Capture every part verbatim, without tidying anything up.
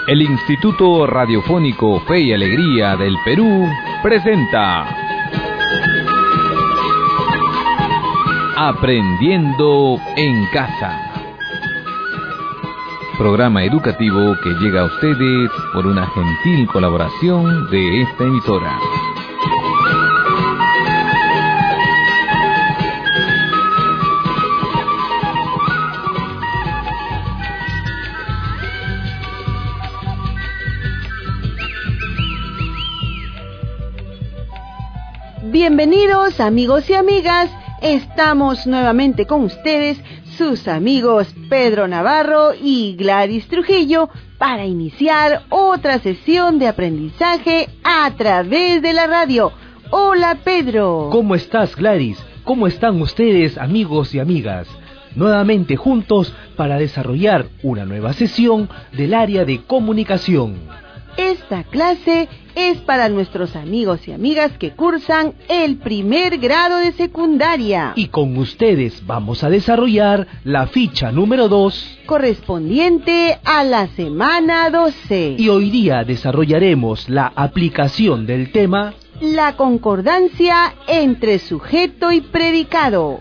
El Instituto Radiofónico Fe y Alegría del Perú presenta Aprendiendo en Casa, programa educativo que llega a ustedes por una gentil colaboración de esta emisora. Bienvenidos amigos y amigas, estamos nuevamente con ustedes, sus amigos Pedro Navarro y Gladys Trujillo, para iniciar otra sesión de aprendizaje a través de la radio. Hola Pedro. ¿Cómo estás, Gladys? ¿Cómo están ustedes, amigos y amigas? Nuevamente juntos para desarrollar una nueva sesión del área de comunicación. Esta clase es para nuestros amigos y amigas que cursan el primer grado de secundaria. Y con ustedes vamos a desarrollar la ficha número dos, correspondiente a la semana doce. Y hoy día desarrollaremos la aplicación del tema la concordancia entre sujeto y predicado.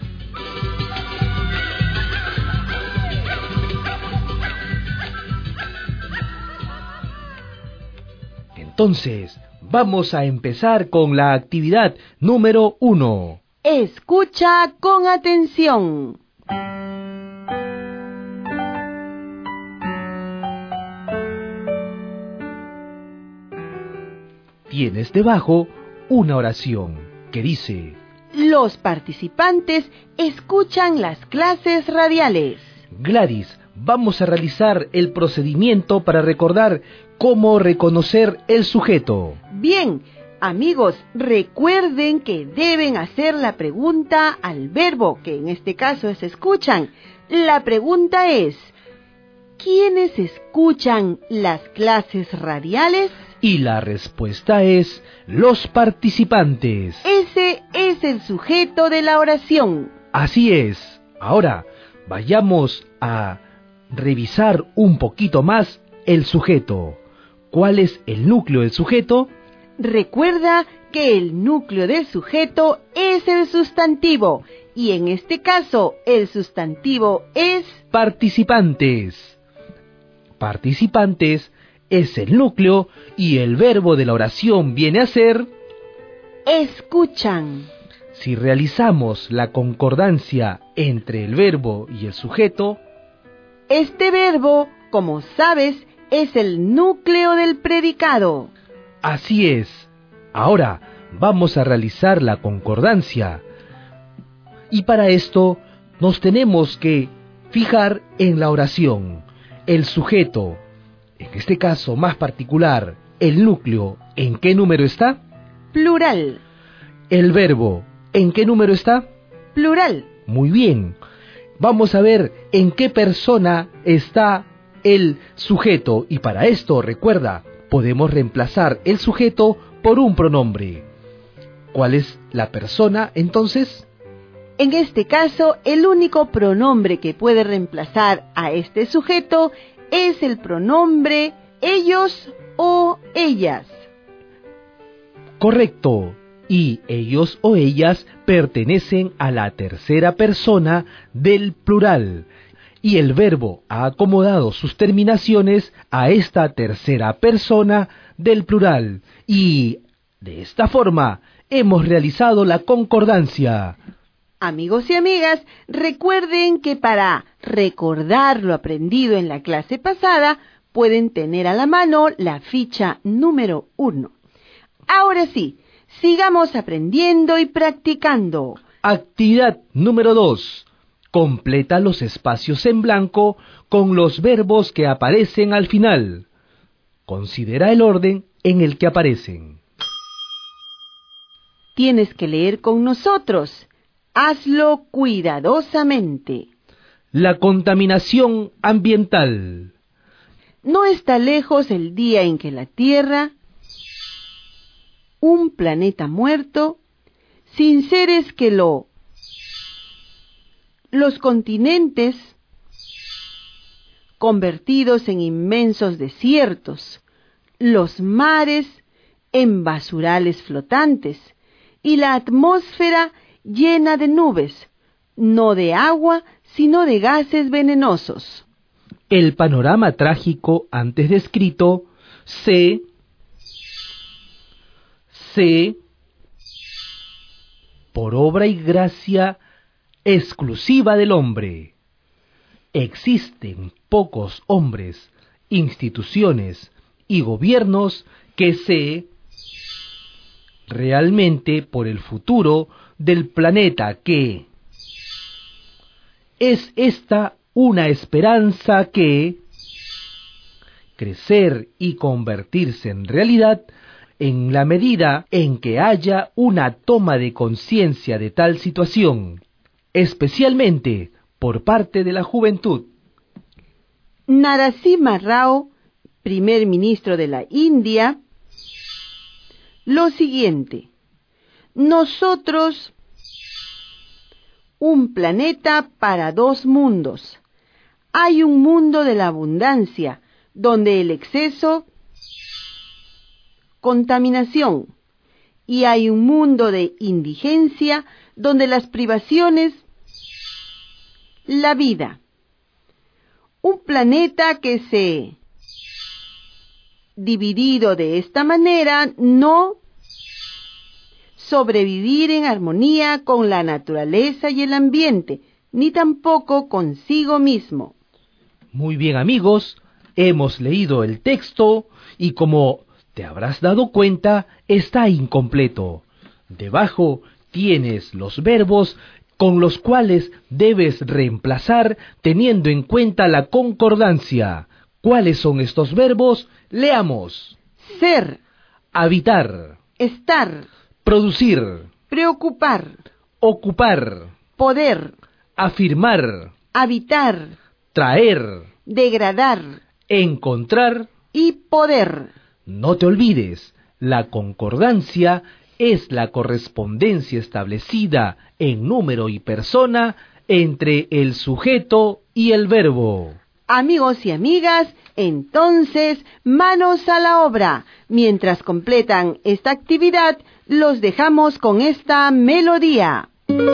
Entonces, vamos a empezar con la actividad número uno. Escucha con atención. Tienes debajo una oración que dice: los participantes escuchan las clases radiales. Gladys, vamos a realizar el procedimiento para recordar cómo reconocer el sujeto. Bien, amigos, recuerden que deben hacer la pregunta al verbo, que en este caso es escuchan. La pregunta es: ¿quiénes escuchan las clases radiales? Y la respuesta es: los participantes. Ese es el sujeto de la oración. Así es. Ahora, vayamos a revisar un poquito más el sujeto. ¿Cuál es el núcleo del sujeto? Recuerda que el núcleo del sujeto es el sustantivo, y en este caso el sustantivo es participantes. Participantes es el núcleo y el verbo de la oración viene a ser escuchan. Si realizamos la concordancia entre el verbo y el sujeto, este verbo, como sabes, es el núcleo del predicado. Así es. Ahora vamos a realizar la concordancia. Y para esto nos tenemos que fijar en la oración. El sujeto, en este caso más particular, el núcleo, ¿en qué número está? Plural. El verbo, ¿en qué número está? Plural. Muy bien. Vamos a ver en qué persona está el sujeto, y para esto, recuerda, podemos reemplazar el sujeto por un pronombre. ¿Cuál es la persona, entonces? En este caso, el único pronombre que puede reemplazar a este sujeto es el pronombre ellos o ellas. Correcto. Y ellos o ellas pertenecen a la tercera persona del plural. Y el verbo ha acomodado sus terminaciones a esta tercera persona del plural. Y de esta forma hemos realizado la concordancia. Amigos y amigas, recuerden que para recordar lo aprendido en la clase pasada, pueden tener a la mano la ficha número uno. Ahora sí, sigamos aprendiendo y practicando. Actividad número dos. Completa los espacios en blanco con los verbos que aparecen al final. Considera el orden en el que aparecen. Tienes que leer con nosotros. Hazlo cuidadosamente. La contaminación ambiental. No está lejos el día en que la Tierra, un planeta muerto, sin seres que lo, los continentes, convertidos en inmensos desiertos, los mares en basurales flotantes, y la atmósfera llena de nubes, no de agua, sino de gases venenosos. El panorama trágico antes descrito se, se, por obra y gracia exclusiva del hombre. Existen pocos hombres, instituciones y gobiernos que se realmente por el futuro del planeta que es esta una esperanza que crecer y convertirse en realidad en la medida en que haya una toma de conciencia de tal situación, especialmente por parte de la juventud. Narasimha Rao, primer ministro de la India, lo siguiente: nosotros, un planeta para dos mundos. Hay un mundo de la abundancia, donde el exceso, contaminación, y hay un mundo de indigencia, donde las privaciones, la vida. Un planeta que se dividido de esta manera, no sobrevivir en armonía con la naturaleza y el ambiente, ni tampoco consigo mismo. Muy bien, amigos, hemos leído el texto y como te habrás dado cuenta, está incompleto. Debajo tienes los verbos con los cuales debes reemplazar teniendo en cuenta la concordancia. ¿Cuáles son estos verbos? Leamos. Ser, habitar, estar, producir, preocupar, ocupar, poder, afirmar, habitar, traer, degradar, encontrar y poder. No te olvides, la concordancia es la correspondencia establecida en número y persona entre el sujeto y el verbo. Amigos y amigas, entonces, manos a la obra. Mientras completan esta actividad, los dejamos con esta melodía.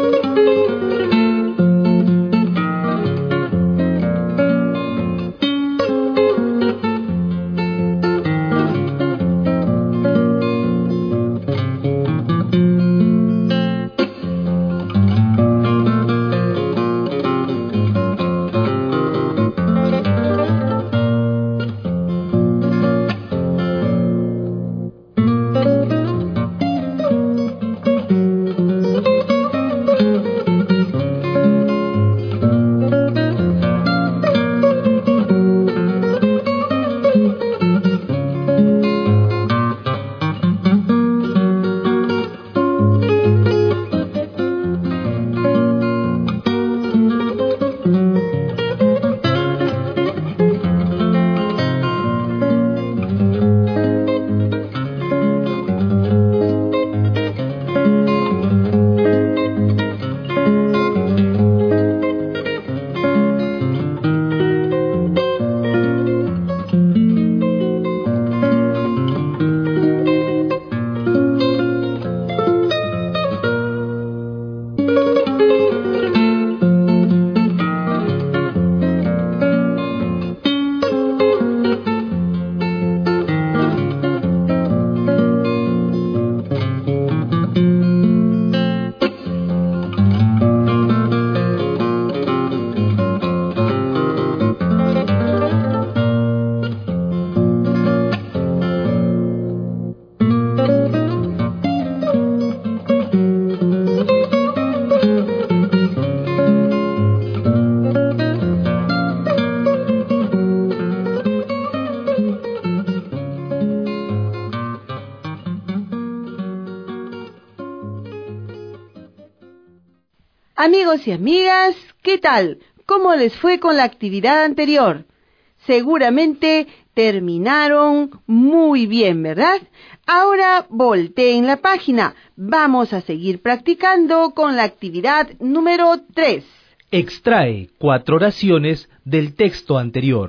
Amigos y amigas, ¿qué tal? ¿Cómo les fue con la actividad anterior? Seguramente terminaron muy bien, ¿verdad? Ahora volteen la página. Vamos a seguir practicando con la actividad número tres. Extrae cuatro oraciones del texto anterior.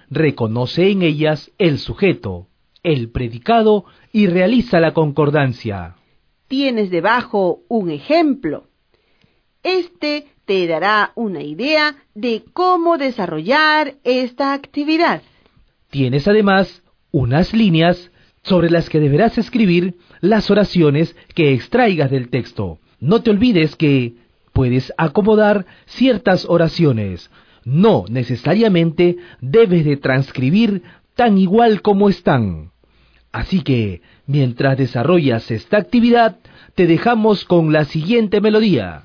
reconoce en ellas el sujeto, el predicado y realiza la concordancia. Tienes debajo un ejemplo. Este te dará una idea de cómo desarrollar esta actividad. Tienes además unas líneas sobre las que deberás escribir las oraciones que extraigas del texto. No te olvides que puedes acomodar ciertas oraciones. No necesariamente debes de transcribir tan igual como están. Así que, mientras desarrollas esta actividad, te dejamos con la siguiente melodía.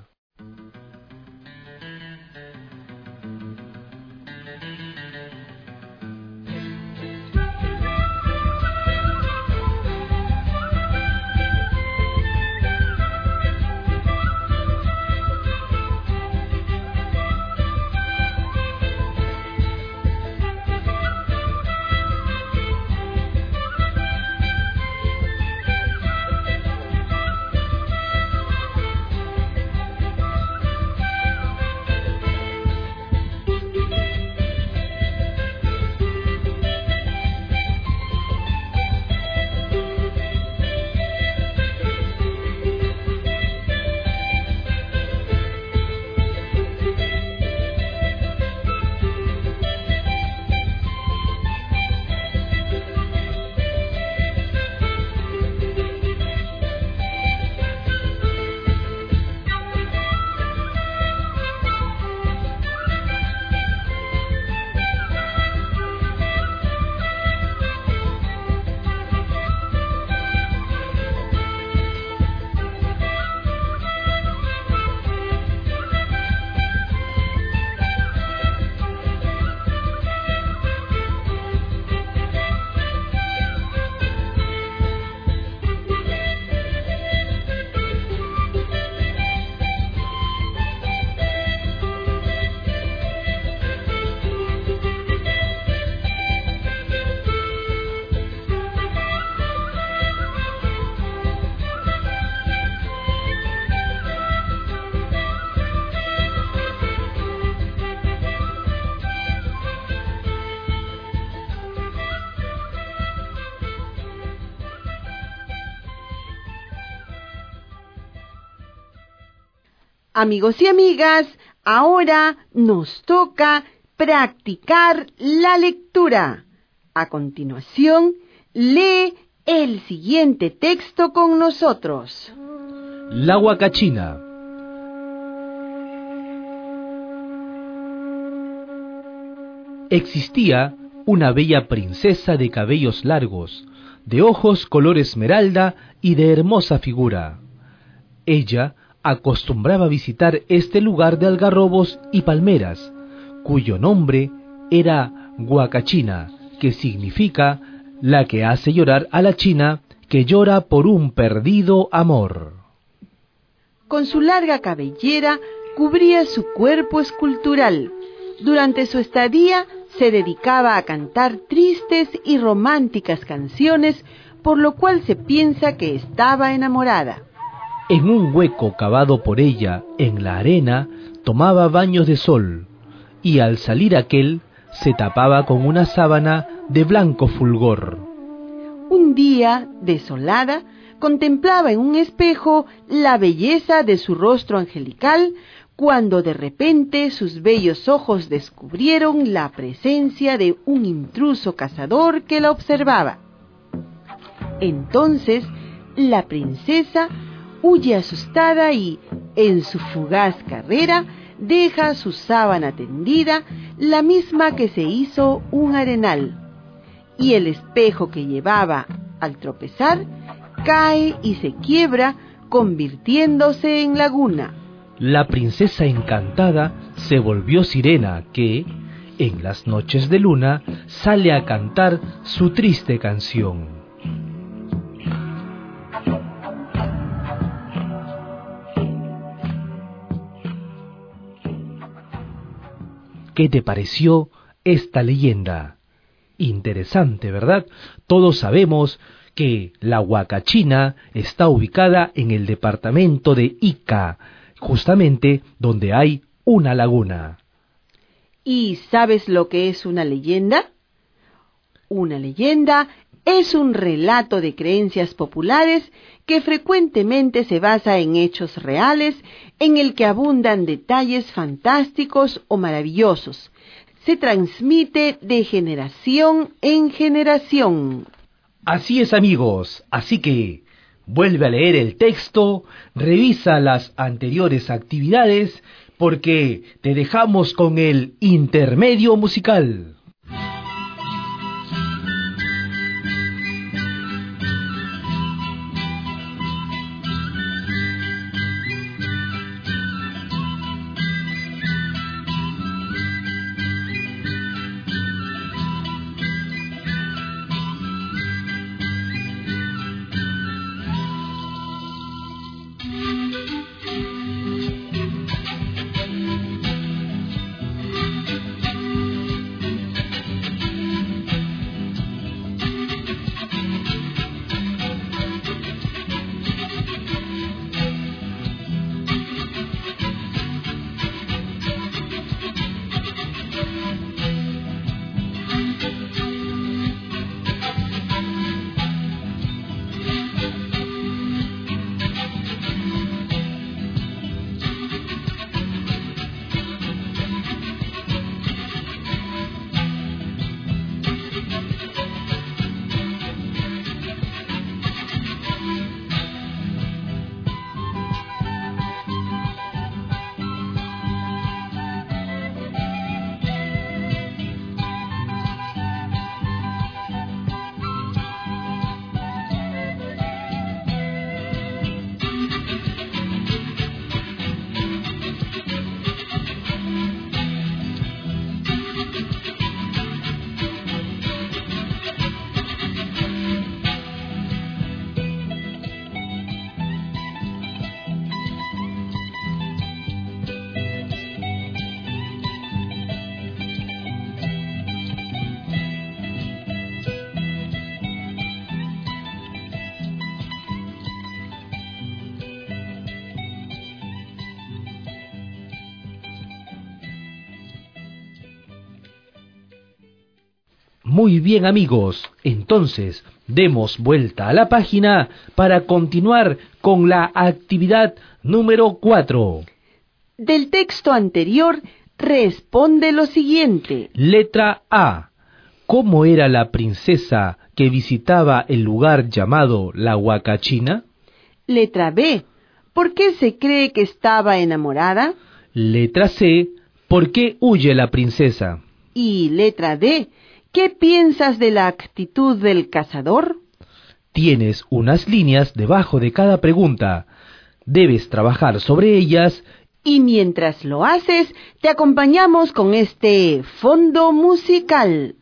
Amigos y amigas, ahora nos toca practicar la lectura. A continuación, lee el siguiente texto con nosotros. La Huacachina. Existía una bella princesa de cabellos largos, de ojos color esmeralda y de hermosa figura. Ella acostumbraba visitar este lugar de algarrobos y palmeras, cuyo nombre era Huacachina, que significa la que hace llorar a la china que llora por un perdido amor. Con su larga cabellera cubría su cuerpo escultural. Durante su estadía se dedicaba a cantar tristes y románticas canciones, por lo cual se piensa que estaba enamorada. En un hueco cavado por ella en la arena tomaba baños de sol, y al salir aquel se tapaba con una sábana de blanco fulgor. Un día, desolada, contemplaba en un espejo la belleza de su rostro angelical, cuando de repente sus bellos ojos descubrieron la presencia de un intruso cazador que la observaba. Entonces, la princesa huye asustada y, en su fugaz carrera, deja su sábana tendida, la misma que se hizo un arenal, y el espejo que llevaba, al tropezar, cae y se quiebra, convirtiéndose en laguna. La princesa encantada se volvió sirena que, en las noches de luna, sale a cantar su triste canción. ¿Qué te pareció esta leyenda? Interesante, ¿verdad? Todos sabemos que la Huacachina está ubicada en el departamento de Ica, justamente donde hay una laguna. ¿Y sabes lo que es una leyenda? Una leyenda es un relato de creencias populares que frecuentemente se basa en hechos reales, en el que abundan detalles fantásticos o maravillosos. Se transmite de generación en generación. Así es, amigos, así que vuelve a leer el texto, revisa las anteriores actividades, porque te dejamos con el intermedio musical. Muy bien, amigos, entonces demos vuelta a la página para continuar con la actividad número cuatro. Del texto anterior responde lo siguiente. Letra A. ¿Cómo era la princesa que visitaba el lugar llamado la Huacachina? Letra B. ¿Por qué se cree que estaba enamorada? Letra C. ¿Por qué huye la princesa? Y letra D. ¿Qué piensas de la actitud del cazador? Tienes unas líneas debajo de cada pregunta. Debes trabajar sobre ellas. Y mientras lo haces, te acompañamos con este fondo musical.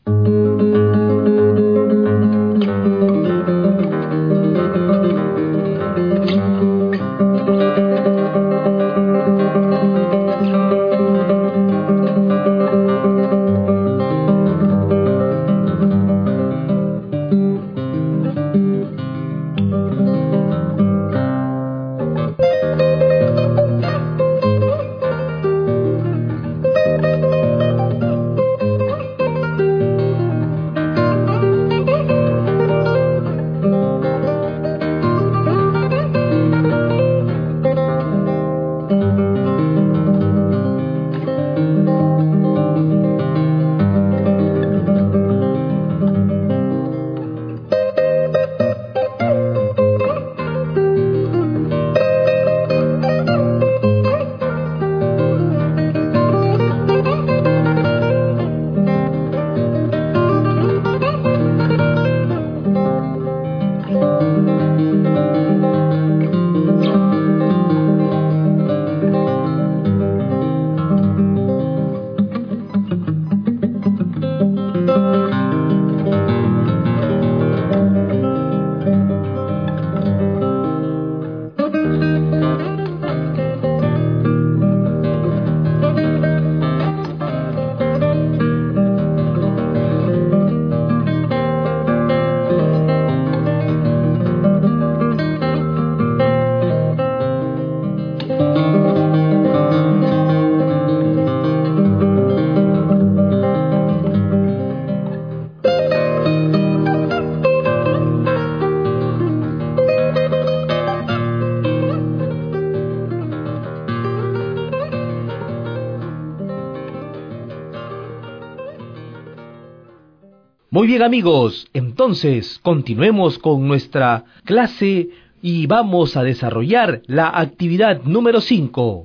Muy bien, amigos, entonces continuemos con nuestra clase y vamos a desarrollar la actividad número cinco.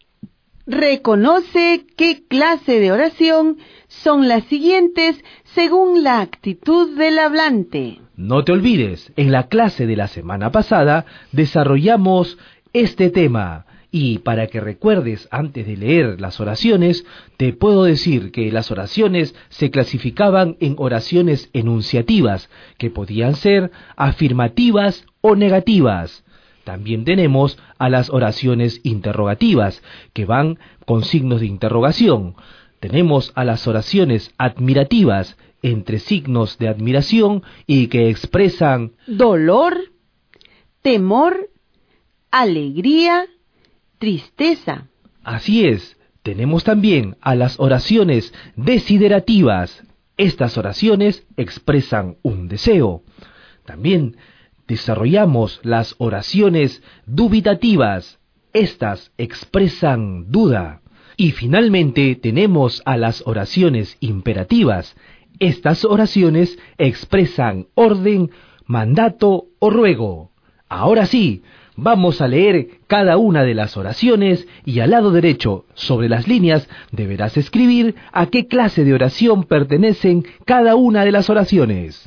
Reconoce qué clase de oración son las siguientes según la actitud del hablante. No te olvides, en la clase de la semana pasada desarrollamos este tema. Y para que recuerdes antes de leer las oraciones, te puedo decir que las oraciones se clasificaban en oraciones enunciativas, que podían ser afirmativas o negativas. También tenemos a las oraciones interrogativas, que van con signos de interrogación. Tenemos a las oraciones admirativas, entre signos de admiración y que expresan dolor, temor, alegría, tristeza. Así es, tenemos también a las oraciones desiderativas. Estas oraciones expresan un deseo. También desarrollamos las oraciones dubitativas. Estas expresan duda. Y finalmente tenemos a las oraciones imperativas. Estas oraciones expresan orden, mandato o ruego. Ahora sí, vamos a leer cada una de las oraciones y al lado derecho, sobre las líneas, deberás escribir a qué clase de oración pertenecen cada una de las oraciones.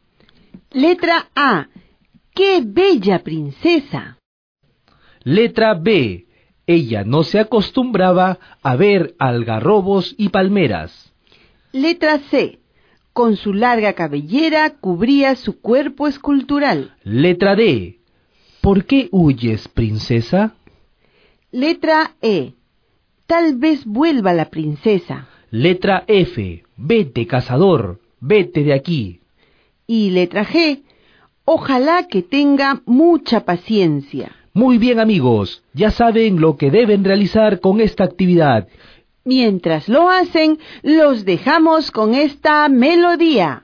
Letra A. ¡Qué bella princesa! Letra B. Ella no se acostumbraba a ver algarrobos y palmeras. Letra C. Con su larga cabellera cubría su cuerpo escultural. Letra D. ¿Por qué huyes, princesa? Letra E. Tal vez vuelva la princesa. Letra F. Vete, cazador, vete de aquí. Y letra G. Ojalá que tenga mucha paciencia. Muy bien, amigos, ya saben lo que deben realizar con esta actividad. Mientras lo hacen, los dejamos con esta melodía.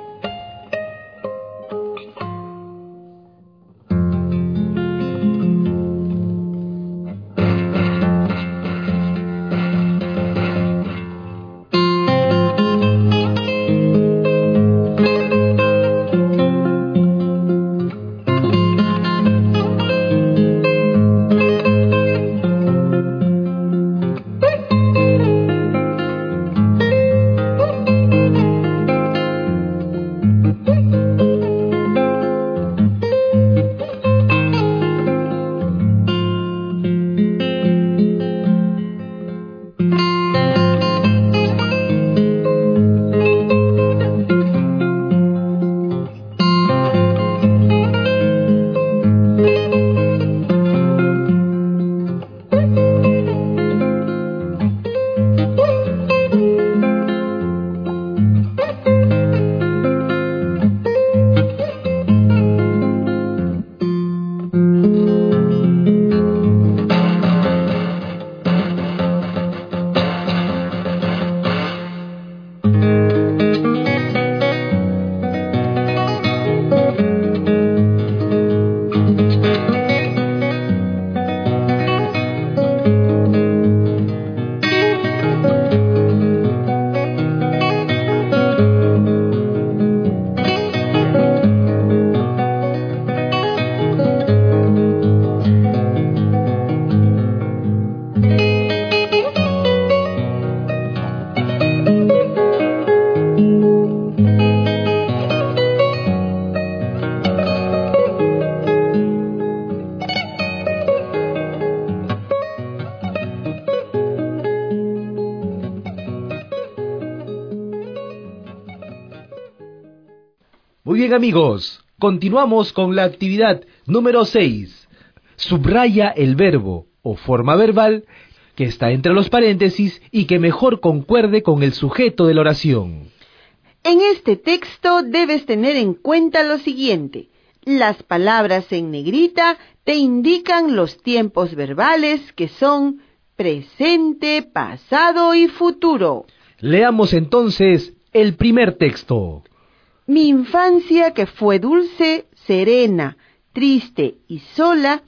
Muy bien, amigos, continuamos con la actividad número seis. Subraya el verbo o forma verbal que está entre los paréntesis y que mejor concuerde con el sujeto de la oración. En este texto debes tener en cuenta lo siguiente. Las palabras en negrita te indican los tiempos verbales que son presente, pasado y futuro. Leamos entonces el primer texto. Mi infancia, que fue dulce, serena, triste y sola,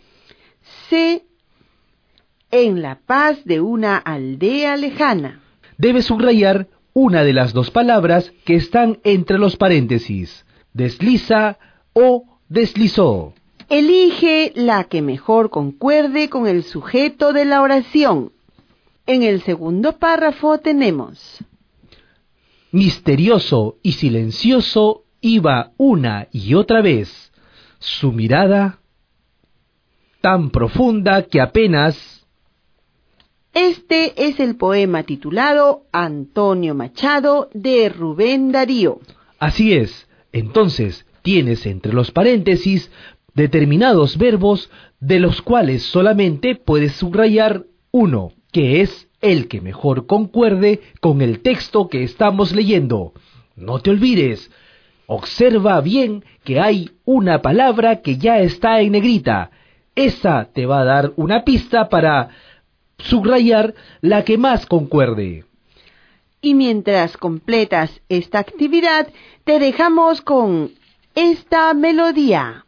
se en la paz de una aldea lejana. Debes subrayar una de las dos palabras que están entre los paréntesis. Desliza o deslizó. Elige la que mejor concuerde con el sujeto de la oración. En el segundo párrafo tenemos: misterioso y silencioso iba una y otra vez, su mirada tan profunda que apenas... Este es el poema titulado Antonio Machado de Rubén Darío. Así es. Entonces tienes entre los paréntesis determinados verbos de los cuales solamente puedes subrayar uno, que es el que mejor concuerde con el texto que estamos leyendo. No te olvides, observa bien que hay una palabra que ya está en negrita. Esa te va a dar una pista para subrayar la que más concuerde. Y mientras completas esta actividad, te dejamos con esta melodía.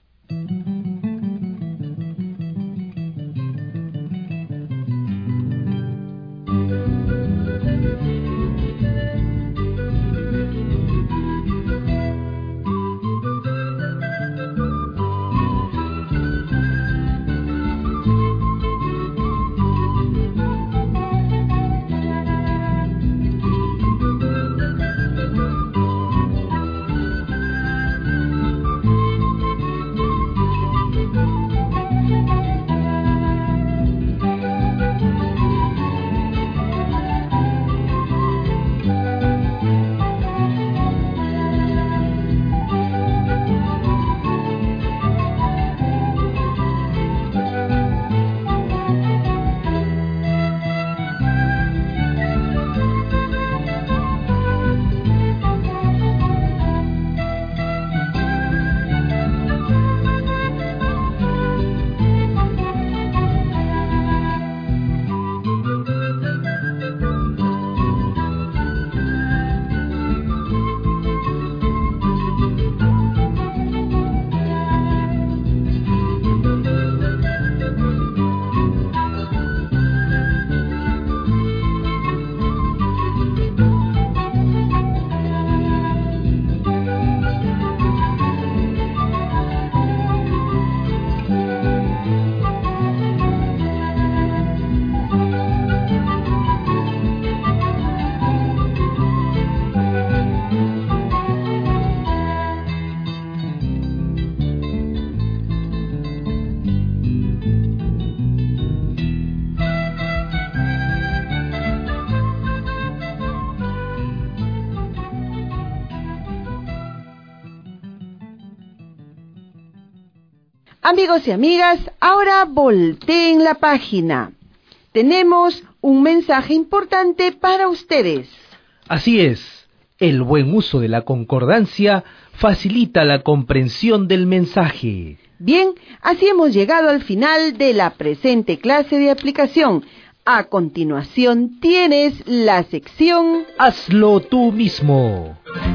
Amigos y amigas, ahora volteen la página. Tenemos un mensaje importante para ustedes. Así es, el buen uso de la concordancia facilita la comprensión del mensaje. Bien, así hemos llegado al final de la presente clase de aplicación. A continuación tienes la sección Hazlo tú mismo.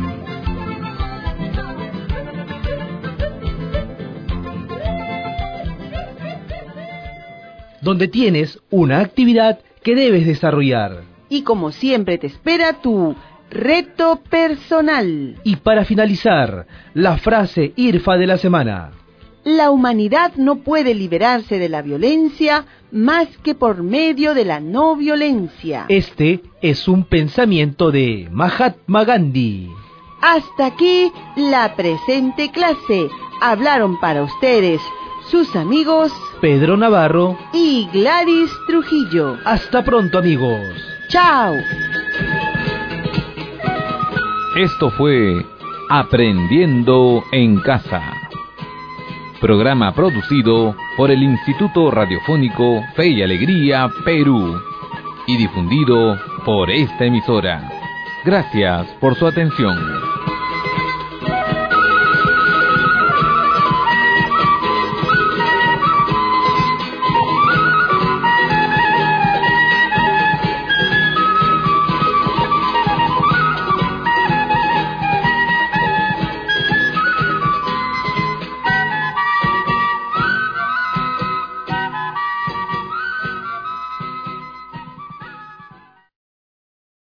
Donde tienes una actividad que debes desarrollar. Y como siempre te espera tu reto personal. Y para finalizar, la frase IRFA de la semana. La humanidad no puede liberarse de la violencia más que por medio de la no violencia. Este es un pensamiento de Mahatma Gandhi. Hasta aquí la presente clase. Hablaron para ustedes sus amigos Pedro Navarro y Gladys Trujillo. Hasta pronto, amigos. ¡Chao! Esto fue Aprendiendo en Casa. Programa producido por el Instituto Radiofónico Fe y Alegría, Perú. Y difundido por esta emisora. Gracias por su atención.